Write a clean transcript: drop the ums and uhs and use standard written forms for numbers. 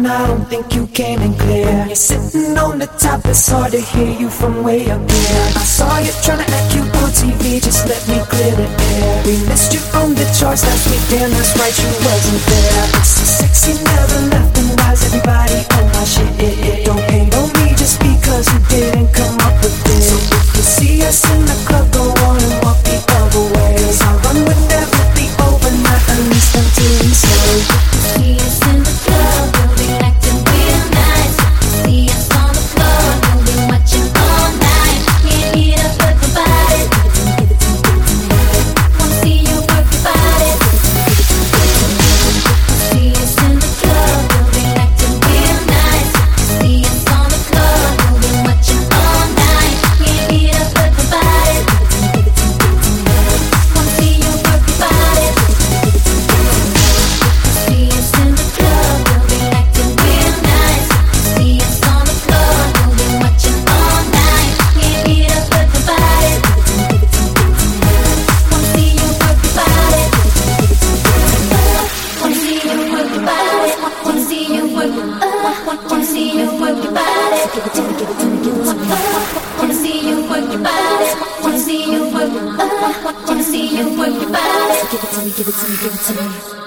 and I don't think you came in clear. You're sitting on the top, it's hard to hear you from way up here. I saw you trying to act cute on TV, just let me clear the air. We missed you on the charts last week, damn that's right, you wasn't there. It's so sexy, never left, and why's everybody on my shit? Don't hate on me just because you didn't come up with this. So if you see us in the club, go on and walk the other way. 'Cause our run would never be over, not at least until we say. See us in the club, we'll be acting real nice. See us on the floor, we'll be watching all night. Can't eat up with the body. Give it to me, give it to me, give it to me. Wanna see you work your body. See us in the club, we'll be acting real nice. See us on the floor, we'll be watching all night. Can't eat up with the body. Give it to me, give it to me, give it to me. Wanna see you work your body. See us in the club, we'll be acting real nice. See us on the floor, we'll be watching all night. Can't eat up with the body. Give it to me, give it to me, give it to me. Wanna see you work your body. Give it to me, give it to me. Wanna see you work your body. Wanna see you work. Wanna see you work your body. Give it to me, give it to me, give it to me. Wanna see you work your body. Wanna see you work. Wanna see you work your body. Give it to me, give it to me, give it to me.